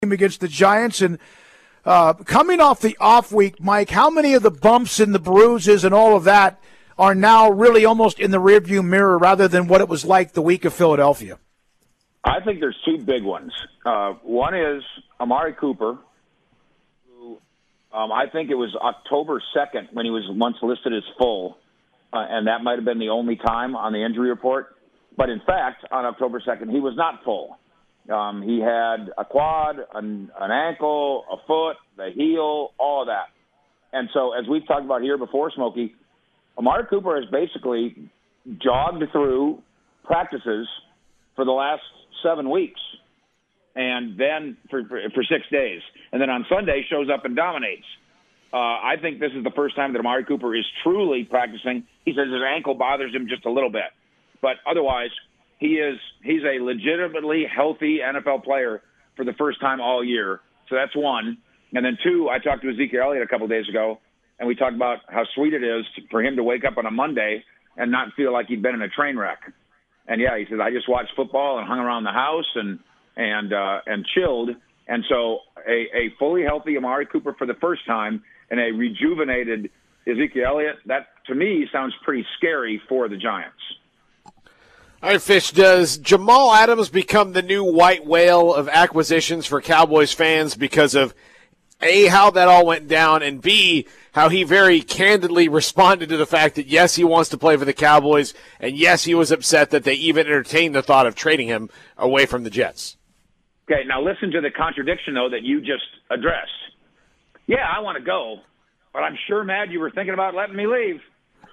against the Giants. And coming off the off week, Mike, how many of the bumps and the bruises and all of that are now really almost in the rearview mirror rather than what it was like the week of Philadelphia? I think there's two big ones. One is Amari Cooper, who I think it was October 2nd when he was once listed as full, and that might have been the only time on the injury report. But in fact, on October 2nd, he was not full. He had a quad, an ankle, a foot, the heel, all of that. And so, as we've talked about here before, Smokey, Amari Cooper has basically jogged through practices for the last 7 weeks, and then for 6 days. And then on Sunday shows up and dominates. I think this is the first time that Amari Cooper is truly practicing. He says his ankle bothers him just a little bit. But otherwise, he's a legitimately healthy NFL player for the first time all year. So that's one. And then two, I talked to Ezekiel Elliott a couple of days ago, and we talked about how sweet it is for him to wake up on a Monday and not feel like he'd been in a train wreck. And yeah, he says, I just watched football and hung around the house and chilled. And so a fully healthy Amari Cooper for the first time and a rejuvenated Ezekiel Elliott, that to me sounds pretty scary for the Giants. All right, Fish, does Jamal Adams become the new white whale of acquisitions for Cowboys fans because of, A, how that all went down, and B, how he very candidly responded to the fact that, yes, he wants to play for the Cowboys, and yes, he was upset that they even entertained the thought of trading him away from the Jets? Okay, now listen to the contradiction, though, that you just addressed. Yeah, I want to go, but I'm sure, Mad, you were thinking about letting me leave.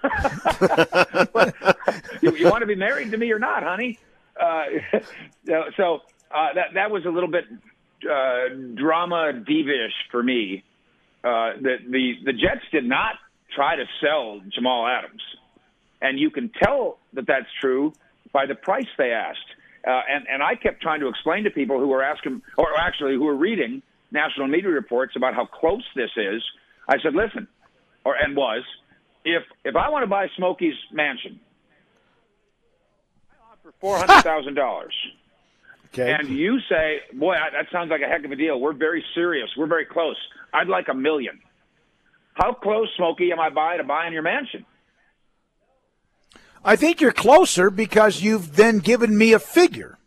you want to be married to me or not, honey? So that was a little bit drama divish for me. The Jets did not try to sell Jamal Adams, and you can tell that that's true by the price they asked. And I kept trying to explain to people who were asking, or actually who were reading national media reports about how close this is. I said, listen, if I want to buy Smokey's mansion, I offer $400,000. Okay. And you say, boy, that sounds like a heck of a deal. We're very serious. We're very close. I'd like $1 million. How close, Smokey, am I to buying your mansion? I think you're closer because you've then given me a figure.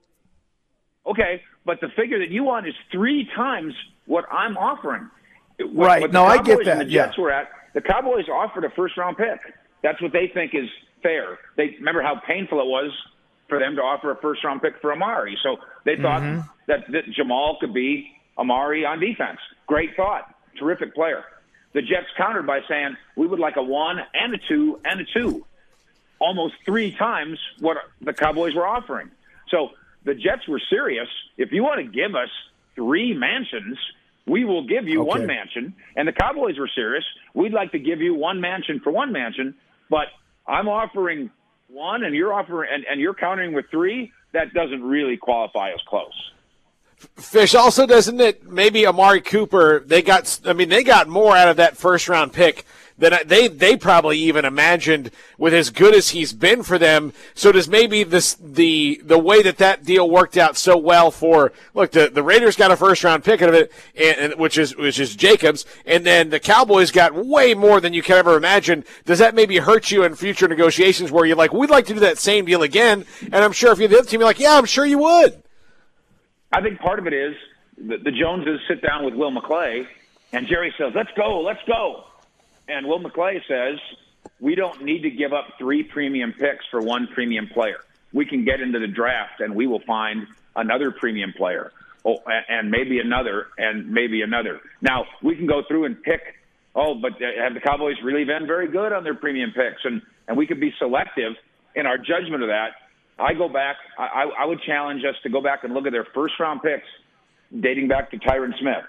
Okay, but the figure that you want is 3 times what I'm offering. Right. No, I get that. The Jets were at. The Cowboys offered a first-round pick. That's what they think is fair. They remember how painful it was for them to offer a first-round pick for Amari. So they thought that Jamal could be Amari on defense. Great thought. Terrific player. The Jets countered by saying, we would like a 1 and a 2 and a 2. Almost 3 times what the Cowboys were offering. So the Jets were serious. If you want to give us 3 mansions, we will give you 1 mansion. And the Cowboys were serious. We'd like to give you 1 mansion for 1 mansion, but I'm offering 1 and you're offering and you're countering with 3. That doesn't really qualify as close. Fish, also doesn't it maybe Amari Cooper, they got more out of that first round pick than they probably even imagined with as good as he's been for them. So does maybe the way that deal worked out so well for, look, the Raiders got a first round pick out of it, and which is Jacobs, and then the Cowboys got way more than you could ever imagine. Does that maybe hurt you in future negotiations where you're like, we'd like to do that same deal again? And I'm sure if you're the other team, you're like, yeah, I'm sure you would. I think part of it is the Joneses sit down with Will McClay, and Jerry says, let's go. And Will McClay says, we don't need to give up 3 premium picks for 1 premium player. We can get into the draft, and we will find another premium player, and maybe another, and maybe another. Now, we can go through and pick, but have the Cowboys really been very good on their premium picks? And we could be selective in our judgment of that. I go back. I would challenge us to go back and look at their first-round picks dating back to Tyron Smith.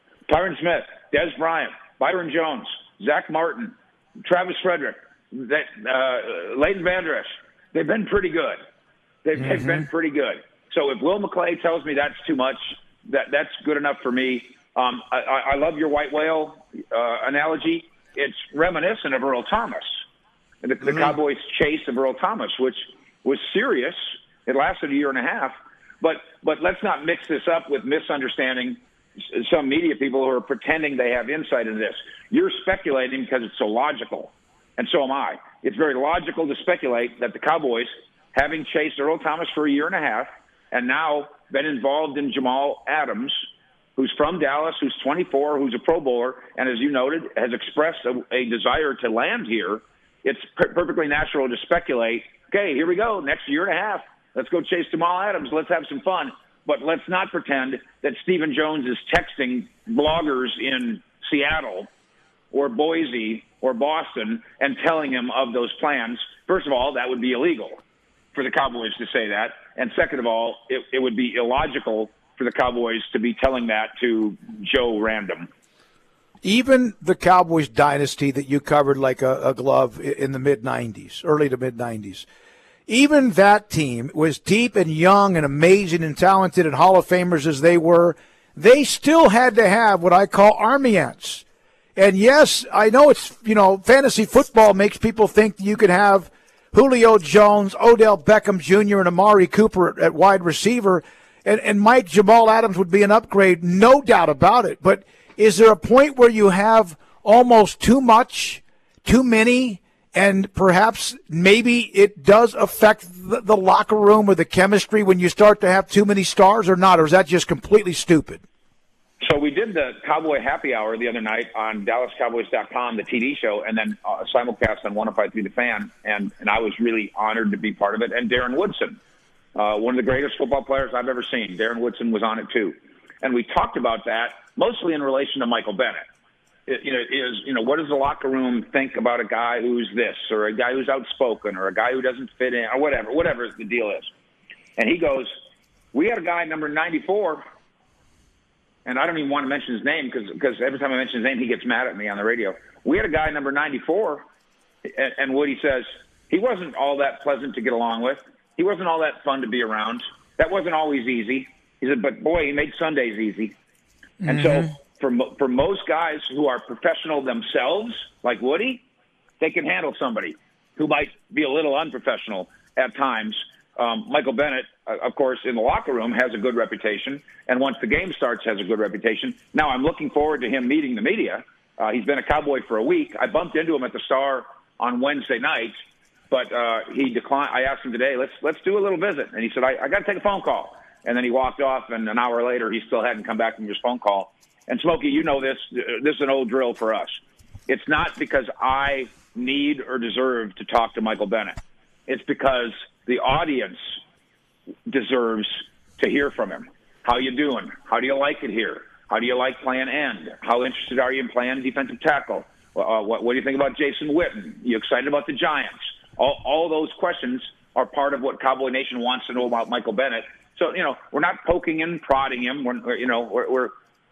Des Bryant, Byron Jones, Zach Martin, Travis Frederick, Leighton Vander Esch. They've been pretty good. They've been pretty good. So if Will McClay tells me that's too much, that's good enough for me. I love your white whale analogy. It's reminiscent of Earl Thomas, the Cowboys' chase of Earl Thomas, which was serious. It lasted a year and a half, But let's not mix this up with misunderstanding some media people who are pretending they have insight into this. You're speculating because it's so logical, and so am I. It's very logical to speculate that the Cowboys, having chased Earl Thomas for a year and a half, and now been involved in Jamal Adams, who's from Dallas, who's 24, who's a Pro Bowler, and as you noted, has expressed a desire to land here, it's perfectly natural to speculate, okay, here we go, next year and a half, let's go chase Jamal Adams, let's have some fun. But let's not pretend that Stephen Jones is texting bloggers in Seattle or Boise or Boston and telling him of those plans. First of all, that would be illegal for the Cowboys to say that. And second of all, it would be illogical for the Cowboys to be telling that to Joe Random. Even the Cowboys dynasty that you covered like a glove in the mid-'90s, early to mid-'90s, even that team was deep and young and amazing and talented and Hall of Famers as they were. They still had to have what I call army ants. And yes, I know it's, fantasy football makes people think you could have Julio Jones, Odell Beckham Jr., and Amari Cooper at wide receiver, and Mike Jamal Adams would be an upgrade, no doubt about it. But is there a point where you have almost too much, too many, and perhaps maybe it does affect the locker room or the chemistry when you start to have too many stars or not? Or is that just completely stupid? So we did the Cowboy Happy Hour the other night on DallasCowboys.com, the TV show, and then simulcast on 105.3 The Fan, and I was really honored to be part of it. And Darren Woodson, one of the greatest football players I've ever seen, Darren Woodson was on it too. And we talked about that mostly in relation to Michael Bennett. What does the locker room think about a guy who's this, or a guy who's outspoken, or a guy who doesn't fit in, or whatever the deal is. And he goes, we had a guy number 94, and I don't even want to mention his name because every time I mention his name, he gets mad at me on the radio. We had a guy number 94, and Woody says, he wasn't all that pleasant to get along with. He wasn't all that fun to be around. That wasn't always easy. He said, but boy, he made Sundays easy. Mm-hmm. And so for most guys who are professional themselves, like Woody, they can handle somebody who might be a little unprofessional at times. Michael Bennett, of course, in the locker room has a good reputation, and once the game starts has a good reputation. Now I'm looking forward to him meeting the media. He's been a Cowboy for a week. I bumped into him at the Star on Wednesday night, but he declined. I asked him today, let's do a little visit, and he said, I got to take a phone call. And then he walked off, and an hour later he still hadn't come back from his phone call. And Smokey, you know this. This is an old drill for us. It's not because I need or deserve to talk to Michael Bennett. It's because the audience deserves to hear from him. How you doing? How do you like it here? How do you like playing end? How interested are you in playing defensive tackle? What do you think about Jason Witten? You excited about the Giants? All those questions are part of what Cowboy Nation wants to know about Michael Bennett. So we're not poking him, prodding him. We're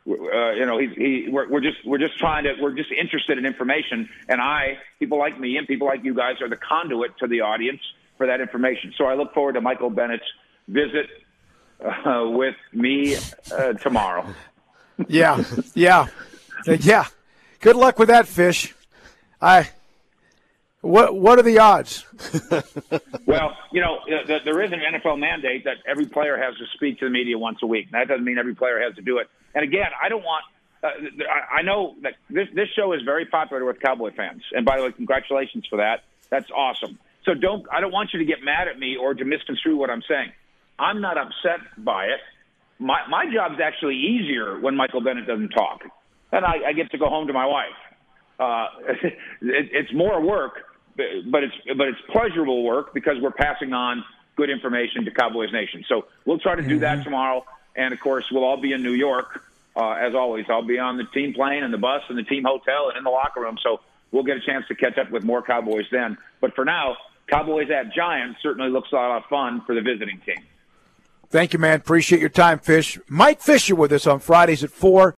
just interested in information. And people like me and people like you guys are the conduit to the audience for that information. So I look forward to Michael Bennett's visit with me tomorrow. Yeah. Good luck with that, Fish. What are the odds? Well, there is an NFL mandate that every player has to speak to the media once a week. That doesn't mean every player has to do it. And again, I don't want. I know that this show is very popular with Cowboy fans. And by the way, congratulations for that. That's awesome. So I don't want you to get mad at me or to misconstrue what I'm saying. I'm not upset by it. My job's actually easier when Michael Bennett doesn't talk, and I get to go home to my wife. It's more work. But it's pleasurable work because we're passing on good information to Cowboys Nation. So we'll try to do that tomorrow. And, of course, we'll all be in New York, as always. I'll be on the team plane and the bus and the team hotel and in the locker room. So we'll get a chance to catch up with more Cowboys then. But for now, Cowboys at Giants certainly looks a lot of fun for the visiting team. Thank you, man. Appreciate your time, Fish. Mike Fisher with us on Fridays at 4.